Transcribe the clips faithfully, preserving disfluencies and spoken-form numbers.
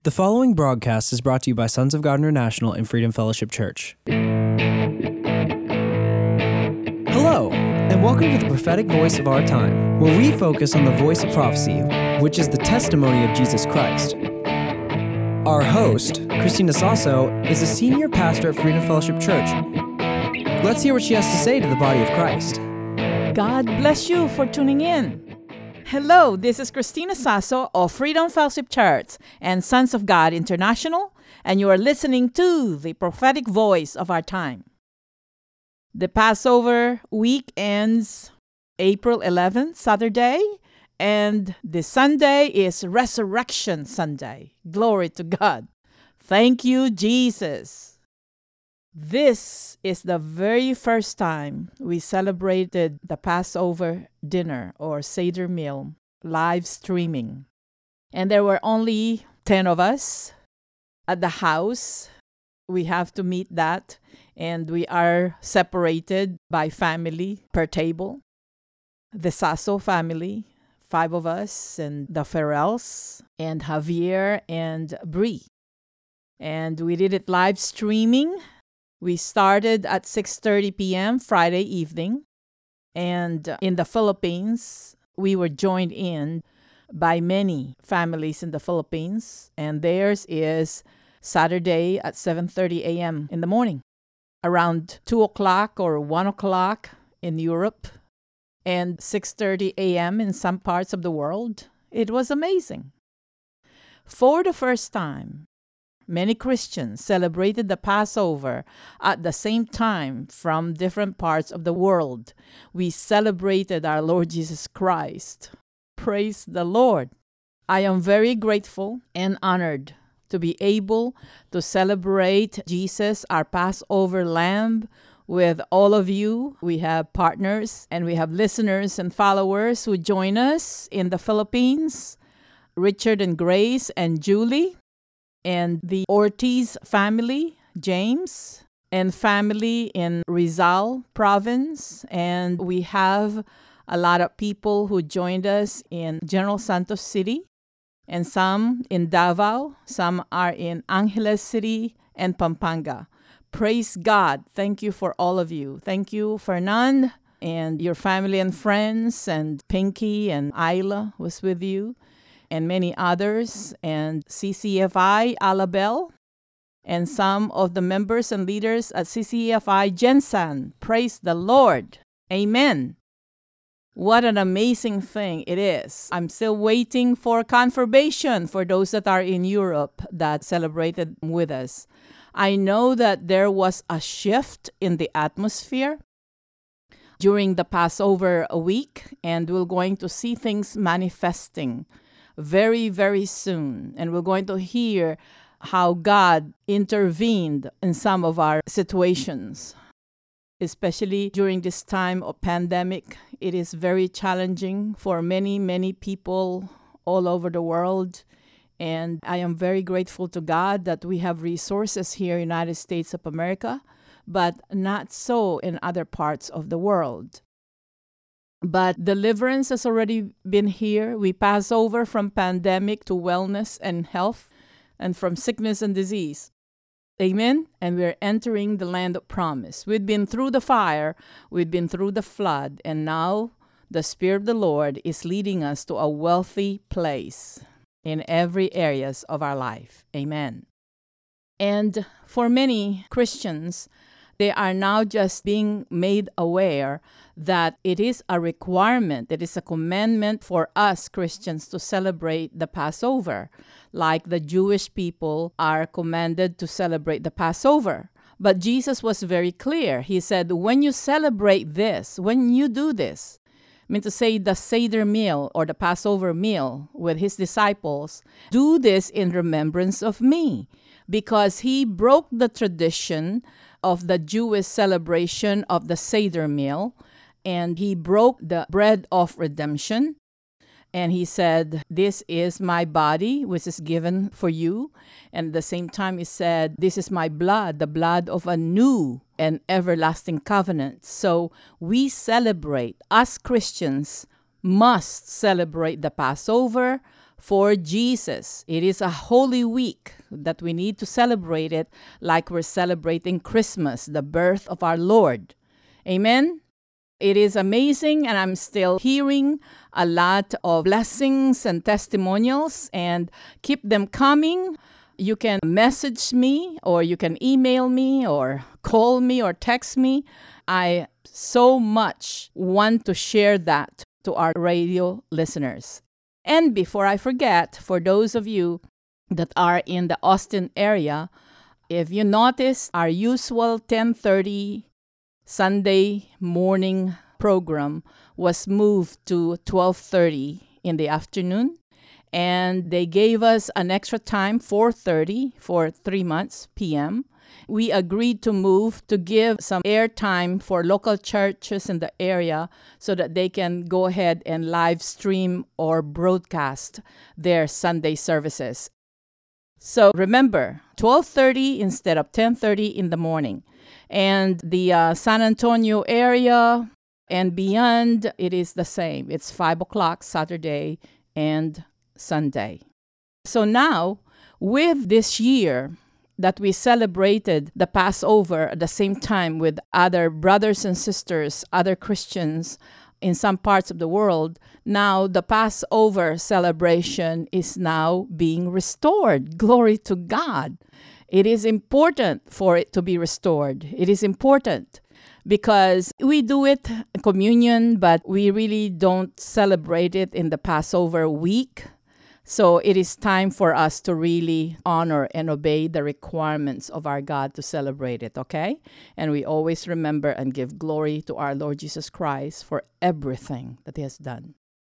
The following broadcast is brought to you by Sons of God International and Freedom Fellowship Church. Hello, and welcome to the prophetic voice of our time, where we focus on the voice of prophecy, which is the testimony of Jesus Christ. Our host, Christina Sasso, is a senior pastor at Freedom Fellowship Church. Let's hear what she has to say to the body of Christ. God bless you for tuning in. Hello, this is Christina Sasso of Freedom Fellowship Church and Sons of God International, and you are listening to the prophetic voice of our time. The Passover week ends April eleventh, Saturday, and the Sunday is Resurrection Sunday. Glory to God. Thank you, Jesus. This is the very first time we celebrated the Passover dinner or Seder meal live streaming. And there were only ten of us at the house. We have to meet that, and we are separated by family per table. The Sasso family, five of us, and the Ferrells, and Javier and Bree. And we did it live streaming. We started at six thirty p.m. Friday evening, and in the Philippines, we were joined in by many families in the Philippines, and theirs is Saturday at seven thirty a.m. in the morning, around two o'clock or one o'clock in Europe, and six thirty a.m. in some parts of the world. It was amazing. For the first time, many Christians celebrated the Passover at the same time from different parts of the world. We celebrated our Lord Jesus Christ. Praise the Lord. I am very grateful and honored to be able to celebrate Jesus, our Passover Lamb, with all of you. We have partners and we have listeners and followers who join us in the Philippines, Richard and Grace and Julie, and the Ortiz family, James, and family in Rizal province. And we have a lot of people who joined us in General Santos City, and some in Davao, some are in Angeles City and Pampanga. Praise God. Thank you for all of you. Thank you, Fernand, and your family and friends, and Pinky and Isla was with you, and many others, and C C F I, Alabel, and some of the members and leaders at C C F I, Jensen. Praise the Lord. Amen. What an amazing thing it is. I'm still waiting for confirmation for those that are in Europe that celebrated with us. I know that there was a shift in the atmosphere during the Passover week, and we're going to see things manifesting very, very soon. And we're going to hear how God intervened in some of our situations. Especially during this time of pandemic, it is very challenging for many, many people all over the world. And I am very grateful to God that we have resources here in the United States of America, but not so in other parts of the world. But deliverance has already been here. We pass over from pandemic to wellness and health, and from sickness and disease. Amen? And we're entering the land of promise. We've been through the fire, we've been through the flood, and now the Spirit of the Lord is leading us to a wealthy place in every areas of our life. Amen. And for many Christians, they are now just being made aware that it is a requirement, it is a commandment for us Christians to celebrate the Passover, like the Jewish people are commanded to celebrate the Passover. But Jesus was very clear. He said, when you celebrate this, when you do this, I mean to say the Seder meal or the Passover meal with his disciples, do this in remembrance of me, because he broke the tradition of the Jewish celebration of the Seder meal, and he broke the bread of redemption, and he said, this is my body, which is given for you, and at the same time he said, this is my blood, the blood of a new and everlasting covenant. So we celebrate, us Christians must celebrate the Passover for Jesus. It is a holy week that we need to celebrate it like we're celebrating Christmas, the birth of our Lord. Amen? It is amazing, and I'm still hearing a lot of blessings and testimonials, and keep them coming. You can message me, or you can email me, or call me, or text me. I so much want to share that to our radio listeners. And before I forget, for those of you that are in the Austin area, if you notice, our usual ten thirty Sunday morning program was moved to twelve thirty in the afternoon, and they gave us an extra time, four thirty, for three months p m. We agreed to move to give some airtime for local churches in the area so that they can go ahead and live stream or broadcast their Sunday services. So remember, twelve thirty instead of ten thirty in the morning. And the uh, San Antonio area and beyond, it is the same. It's five o'clock Saturday and Sunday. So now, with this year that we celebrated the Passover at the same time with other brothers and sisters, other Christians in some parts of the world, now the Passover celebration is now being restored. Glory to God. It is important for it to be restored. It is important because we do it in communion, but we really don't celebrate it in the Passover week. So it is time for us to really honor and obey the requirements of our God to celebrate it, okay? And we always remember and give glory to our Lord Jesus Christ for everything that He has done.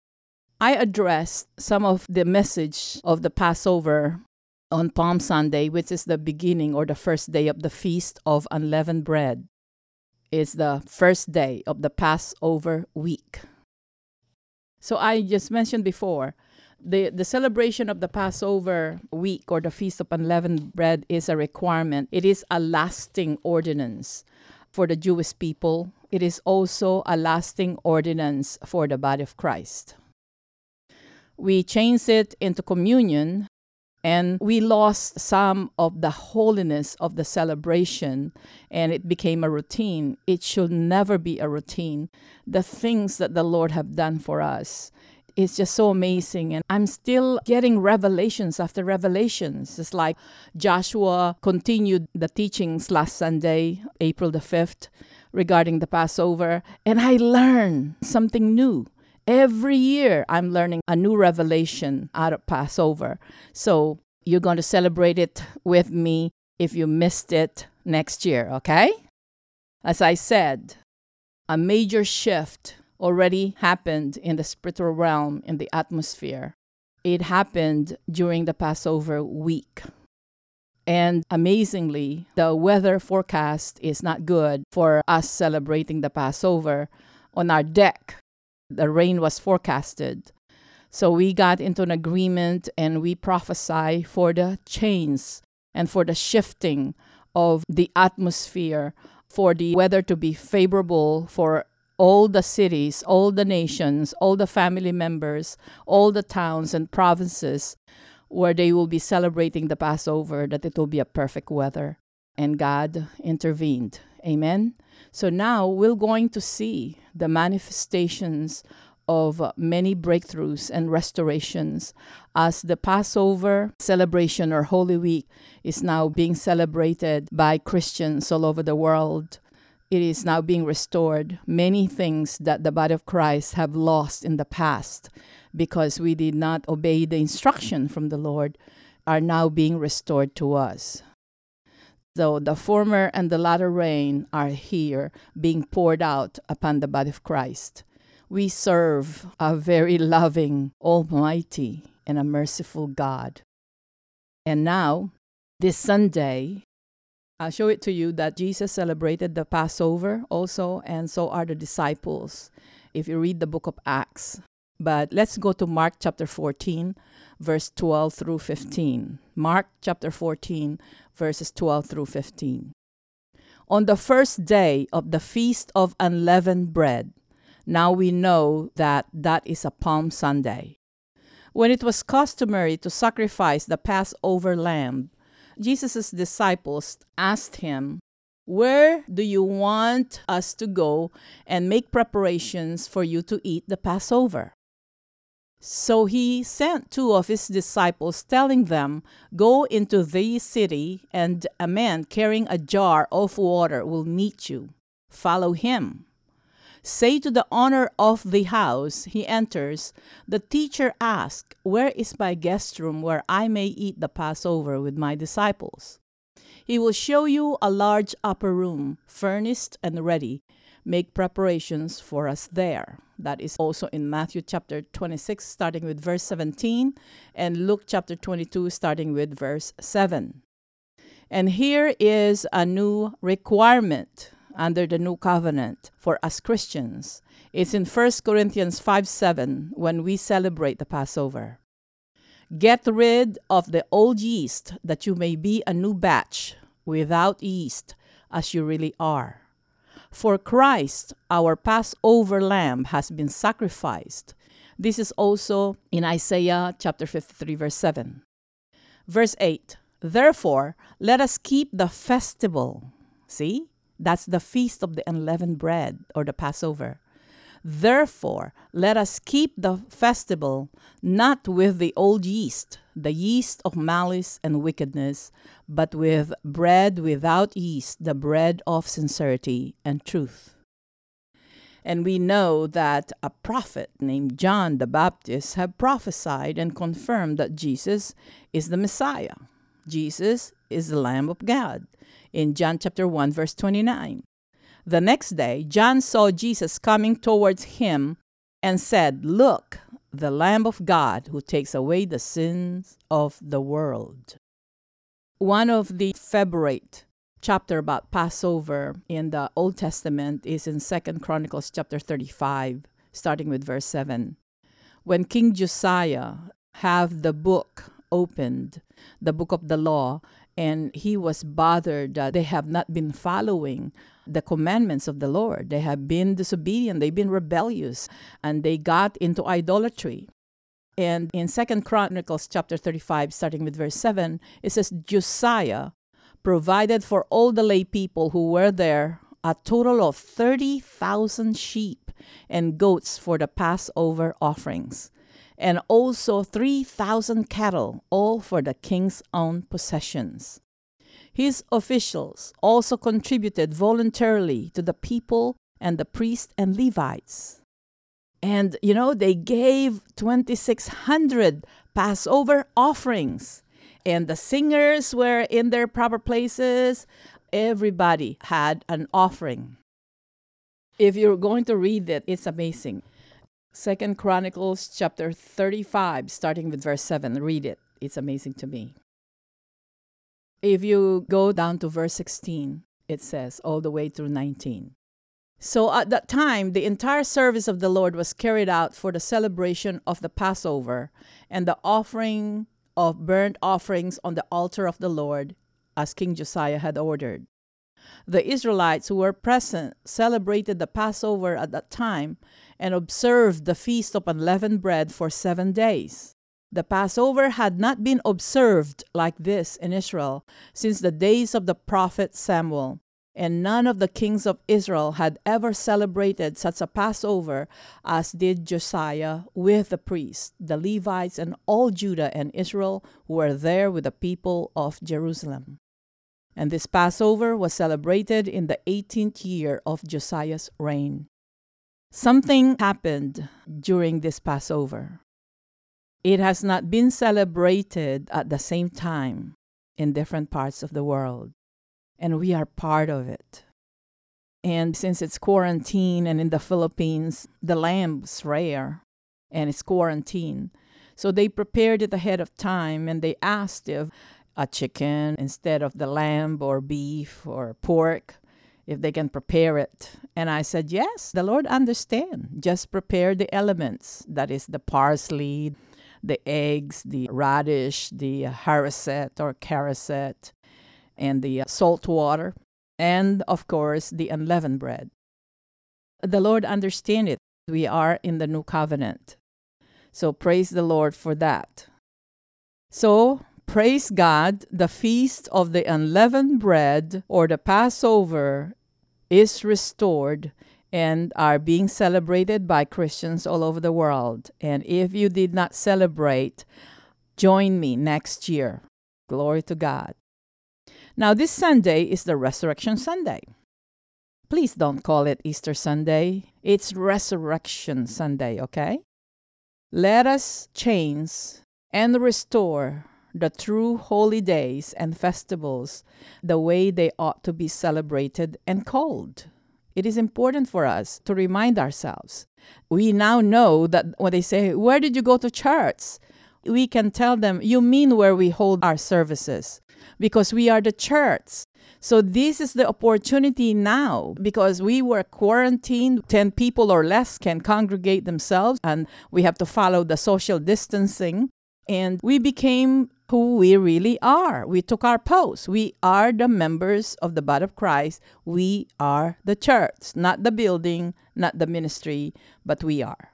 I addressed some of the message of the Passover on Palm Sunday, which is the beginning or the first day of the Feast of Unleavened Bread. It's the first day of the Passover week. So I just mentioned before, the, the celebration of the Passover week or the Feast of Unleavened Bread is a requirement. It is a lasting ordinance for the Jewish people. It is also a lasting ordinance for the body of Christ. We changed it into communion, and we lost some of the holiness of the celebration, and it became a routine. It should never be a routine. The things that the Lord have done for us, it's just so amazing. And I'm still getting revelations after revelations. It's like Joshua continued the teachings last Sunday, April the fifth, regarding the Passover, and I learned something new. Every year, I'm learning a new revelation out of Passover. So you're going to celebrate it with me if you missed it next year, okay? As I said, a major shift already happened in the spiritual realm, in the atmosphere. It happened during the Passover week. And amazingly, the weather forecast is not good for us celebrating the Passover. On our deck, the rain was forecasted. So we got into an agreement and we prophesy for the change and for the shifting of the atmosphere, for the weather to be favorable for all the cities, all the nations, all the family members, all the towns and provinces where they will be celebrating the Passover, that it will be a perfect weather. And God intervened. Amen. So now we're going to see the manifestations of uh, many breakthroughs and restorations as the Passover celebration or Holy Week is now being celebrated by Christians all over the world. It is now being restored. Many things that the body of Christ have lost in the past because we did not obey the instruction from the Lord are now being restored to us. So the former and the latter rain are here being poured out upon the body of Christ. We serve a very loving, almighty, and a merciful God. And now, this Sunday, I'll show it to you that Jesus celebrated the Passover also, and so are the disciples, if you read the book of Acts. But let's go to Mark chapter fourteen, verse twelve through fifteen. Mark chapter fourteen, verses twelve through fifteen. On the first day of the Feast of Unleavened Bread, now we know that that is a Palm Sunday. When it was customary to sacrifice the Passover lamb, Jesus' disciples asked him, "Where do you want us to go and make preparations for you to eat the Passover?" So he sent two of his disciples, telling them, "Go into the city, and a man carrying a jar of water will meet you. Follow him. Say to the owner of the house he enters, 'The teacher asked, where is my guest room where I may eat the Passover with my disciples?' He will show you a large upper room, furnished and ready. Make preparations for us there." That is also in Matthew chapter twenty-six, starting with verse seventeen, and Luke chapter twenty-two, starting with verse seven. And here is a new requirement under the new covenant for us Christians. It's in First Corinthians five seven when we celebrate the Passover. "Get rid of the old yeast, that you may be a new batch, without yeast, as you really are. For Christ, our Passover lamb, has been sacrificed." This is also in Isaiah chapter fifty-three, verse seven. Verse eight, "Therefore, let us keep the festival." See? That's the feast of the unleavened bread, or the Passover. "Therefore, let us keep the festival, not with the old yeast, the yeast of malice and wickedness, but with bread without yeast, the bread of sincerity and truth." And we know that a prophet named John the Baptist had prophesied and confirmed that Jesus is the Messiah. Jesus is the Lamb of God in John chapter one, verse twenty-nine. The next day, John saw Jesus coming towards him and said, "Look, the Lamb of God who takes away the sins of the world." One of the favorite chapter about Passover in the Old Testament is in Second Chronicles chapter thirty-five, starting with verse seven. When King Josiah have the book opened, the book of the law, and he was bothered that they have not been following the commandments of the Lord. They have been disobedient, they've been rebellious, and they got into idolatry. And in Second Chronicles chapter thirty-five, starting with verse seven, it says, "Josiah provided for all the lay people who were there a total of thirty thousand sheep and goats for the Passover offerings, and also three thousand cattle, all for the king's own possessions. His officials also contributed voluntarily to the people and the priests and Levites. And, you know, they gave twenty-six hundred Passover offerings. And the singers were in their proper places. Everybody had an offering. If you're going to read it, it's amazing. Second Chronicles chapter thirty-five, starting with verse seven. Read it. It's amazing to me. If you go down to verse sixteen, it says all the way through nineteen. So at that time, the entire service of the Lord was carried out for the celebration of the Passover and the offering of burnt offerings on the altar of the Lord, as King Josiah had ordered. The Israelites who were present celebrated the Passover at that time and observed the Feast of Unleavened Bread for seven days. The Passover had not been observed like this in Israel since the days of the prophet Samuel, and none of the kings of Israel had ever celebrated such a Passover as did Josiah with the priests, the Levites, and all Judah and Israel who were there with the people of Jerusalem. And this Passover was celebrated in the eighteenth year of Josiah's reign. Something happened during this Passover. It has not been celebrated at the same time in different parts of the world, and we are part of it. And since it's quarantine, and in the Philippines, the lamb's rare, and it's quarantine, so they prepared it ahead of time, and they asked if a chicken instead of the lamb or beef or pork, if they can prepare it. And I said, yes, the Lord understands. Just prepare the elements. That is the parsley, the eggs, the radish, the haricot or carrot, and the salt water, and of course, the unleavened bread. The Lord understands it. We are in the new covenant. So praise the Lord for that. So praise God, the feast of the unleavened bread or the Passover is restored and are being celebrated by Christians all over the world. And if you did not celebrate, join me next year. Glory to God. Now, this Sunday is the Resurrection Sunday. Please don't call it Easter Sunday. It's Resurrection Sunday, okay? Let us change and restore the true holy days and festivals the way they ought to be celebrated and called. It is important for us to remind ourselves. We now know that when they say, "Where did you go to church?" we can tell them, "You mean where we hold our services," because we are the church. So this is the opportunity now, because we were quarantined, ten people or less can congregate themselves, and we have to follow the social distancing, and we became who we really are. We took our post. We are the members of the body of Christ. We are the church, not the building, not the ministry, but we are.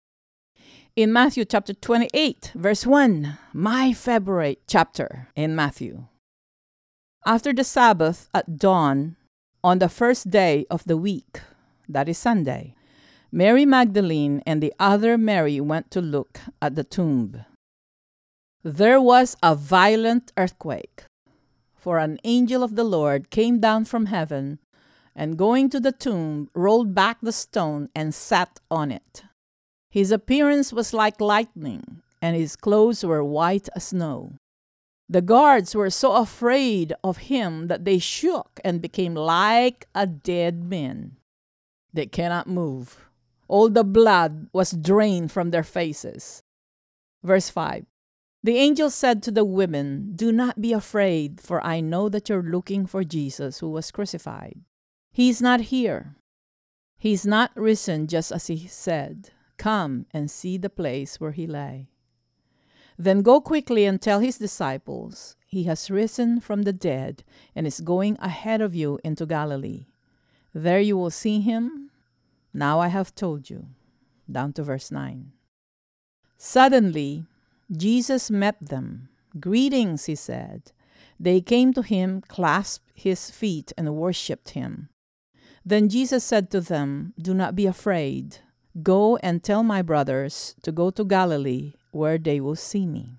In Matthew chapter twenty-eight, verse one, my favorite chapter in Matthew. After the Sabbath at dawn, on the first day of the week, that is Sunday, Mary Magdalene and the other Mary went to look at the tomb. There was a violent earthquake, for an angel of the Lord came down from heaven, and going to the tomb, rolled back the stone and sat on it. His appearance was like lightning, and his clothes were white as snow. The guards were so afraid of him that they shook and became like a dead man. They cannot move. All the blood was drained from their faces. Verse five. The angel said to the women, "Do not be afraid, for I know that you're looking for Jesus who was crucified. He is not here. He is not risen just as he said. Come and see the place where he lay. Then go quickly and tell his disciples, he has risen from the dead and is going ahead of you into Galilee. There you will see him. Now I have told you." Down to verse nine. Suddenly, Jesus met them. "Greetings," he said. They came to him, clasped his feet, and worshipped him. Then Jesus said to them, "Do not be afraid. Go and tell my brothers to go to Galilee, where they will see me."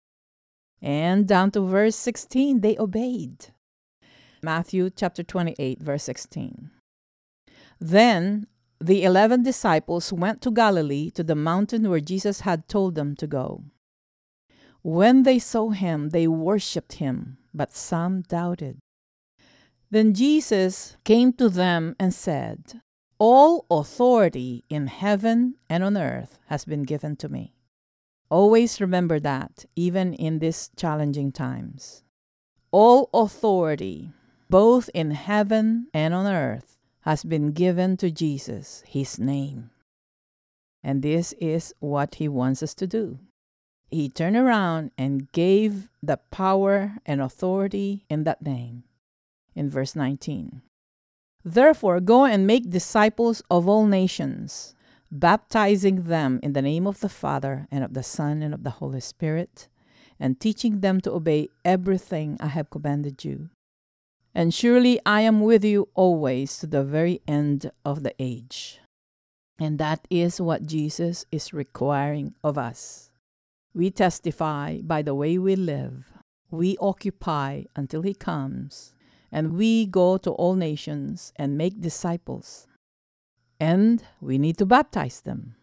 And down to verse sixteen, they obeyed. Matthew chapter twenty-eight, verse sixteen. Then the eleven disciples went to Galilee, to the mountain where Jesus had told them to go. When they saw him, they worshipped him, but some doubted. Then Jesus came to them and said, "All authority in heaven and on earth has been given to me." Always remember that, even in these challenging times. All authority, both in heaven and on earth, has been given to Jesus, his name. And this is what he wants us to do. He turned around and gave the power and authority in that name. In verse nineteen. Therefore, go and make disciples of all nations, baptizing them in the name of the Father and of the Son and of the Holy Spirit, and teaching them to obey everything I have commanded you. And surely I am with you always to the very end of the age. And that is what Jesus is requiring of us. We testify by the way we live. We occupy until he comes. And we go to all nations and make disciples. And we need to baptize them.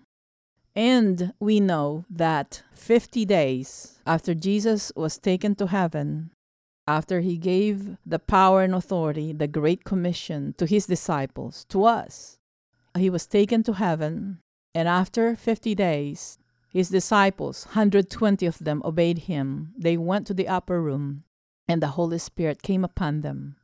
And we know that fifty days after Jesus was taken to heaven, after he gave the power and authority, the Great Commission to his disciples, to us, he was taken to heaven. And after fifty days, his disciples, one hundred twenty of them, obeyed him. They went to the upper room, and the Holy Spirit came upon them.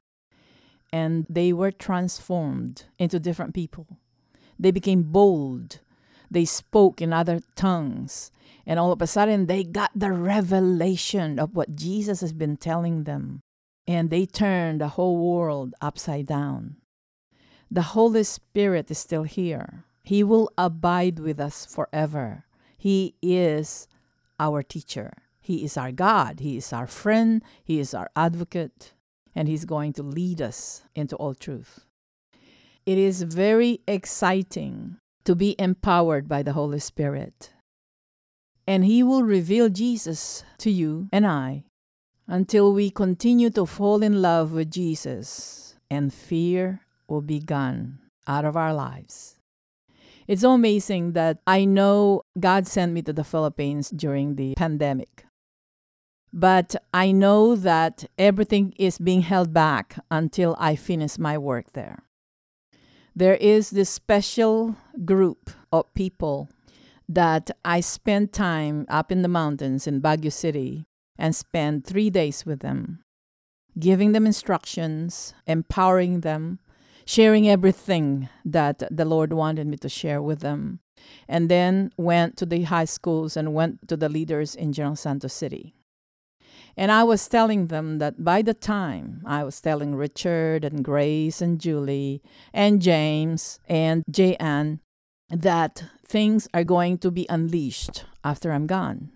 And they were transformed into different people. They became bold. They spoke in other tongues. And all of a sudden, they got the revelation of what Jesus has been telling them. And they turned the whole world upside down. The Holy Spirit is still here. He will abide with us forever. He is our teacher. He is our God. He is our friend. He is our advocate. And He's going to lead us into all truth. It is very exciting to be empowered by the Holy Spirit. And He will reveal Jesus to you and I until we continue to fall in love with Jesus and fear will be gone out of our lives. It's so amazing that I know God sent me to the Philippines during the pandemic. But I know that everything is being held back until I finish my work there. There is this special group of people that I spend time up in the mountains in Baguio City and spend three days with them, giving them instructions, empowering them, sharing everything that the Lord wanted me to share with them, and then went to the high schools and went to the leaders in General Santos City. And I was telling them that by the time I was telling Richard and Grace and Julie and James and J-Ann that things are going to be unleashed after I'm gone.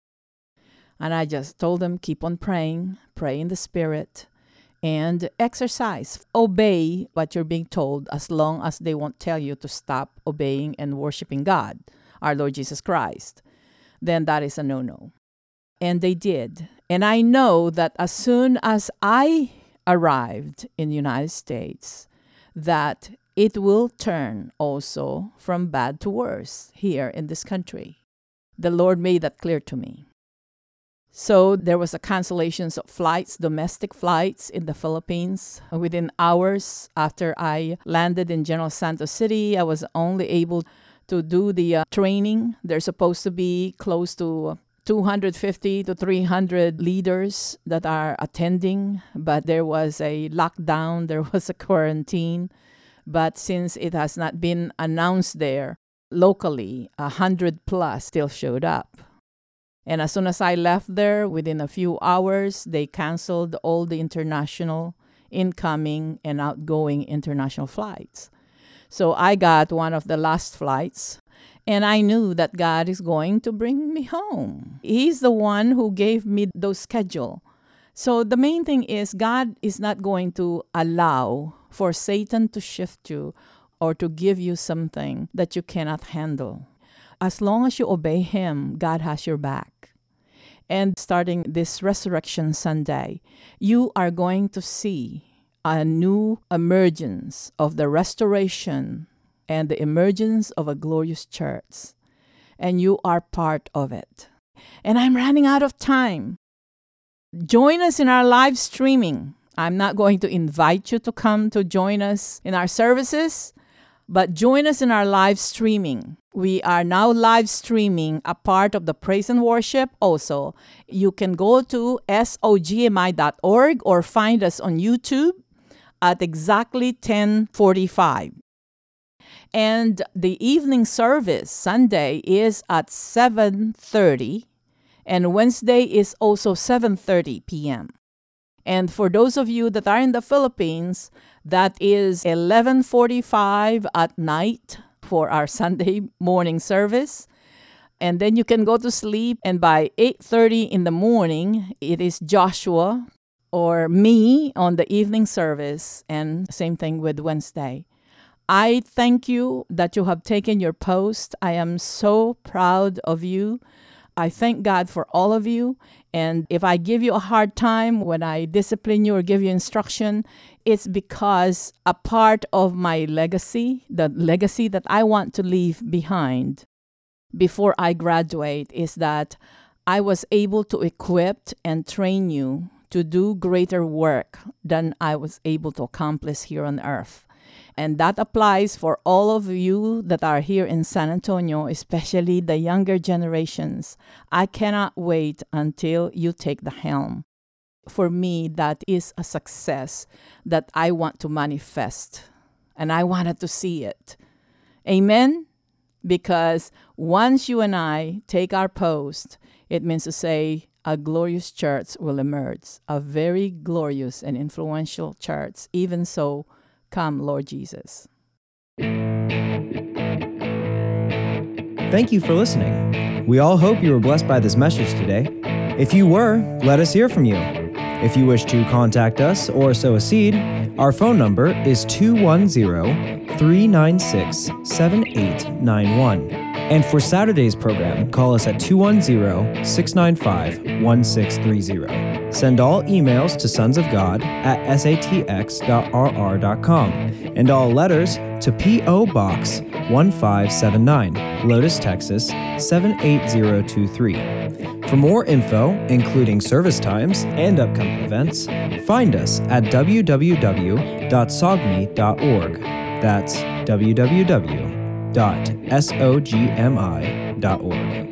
And I just told them, keep on praying, pray in the Spirit, and exercise. Obey what you're being told as long as they won't tell you to stop obeying and worshiping God, our Lord Jesus Christ. Then that is a no-no. And they did. And I know that as soon as I arrived in the United States, that it will turn also from bad to worse here in this country. The Lord made that clear to me. So there was a cancellations of flights, domestic flights in the Philippines. Within hours after I landed in General Santos City, I was only able to do the uh, training. There's supposed to be close to two hundred fifty to three hundred leaders that are attending, but there was a lockdown, there was a quarantine. But since it has not been announced there locally, one hundred plus still showed up. And as soon as I left there, within a few hours, they canceled all the international incoming and outgoing international flights. So I got one of the last flights, and I knew that God is going to bring me home. He's the one who gave me those schedule. So the main thing is God is not going to allow for Satan to shift you or to give you something that you cannot handle. As long as you obey Him, God has your back. And starting this Resurrection Sunday, you are going to see a new emergence of the restoration and the emergence of a glorious church. And you are part of it. And I'm running out of time. Join us in our live streaming. I'm not going to invite you to come to join us in our services, but join us in our live streaming. We are now live streaming a part of the praise and worship also. You can go to S O G M I dot org or find us on YouTube at exactly ten forty-five. And the evening service, Sunday, is at seven thirty, and Wednesday is also seven thirty p.m. And for those of you that are in the Philippines, that is eleven forty-five at night for our Sunday morning service. And then you can go to sleep, and by eight thirty in the morning, it is Joshua or me on the evening service, and same thing with Wednesday. I thank you that you have taken your post. I am so proud of you. I thank God for all of you. And if I give you a hard time when I discipline you or give you instruction, it's because a part of my legacy, the legacy that I want to leave behind before I graduate, is that I was able to equip and train you to do greater work than I was able to accomplish here on earth. And that applies for all of you that are here in San Antonio, especially the younger generations. I cannot wait until you take the helm. For me, that is a success that I want to manifest. And I wanted to see it. Amen? Because once you and I take our post, it means to say a glorious church will emerge. A very glorious and influential church. Even so, come, Lord Jesus. Thank you for listening. We all hope you were blessed by this message today. If you were, let us hear from you. If you wish to contact us or sow a seed, our phone number is two one zero, three nine six, seven eight nine one. And for Saturday's program, call us at two one zero, six nine five, one six three zero. Send all emails to sonsofgod at s a t x dot r r dot com and all letters to P O Box one five seven nine, Lotus, Texas seven eight zero two three. For more info, including service times and upcoming events, find us at w w w dot sogmi dot org. That's w w w dot sogmi dot org.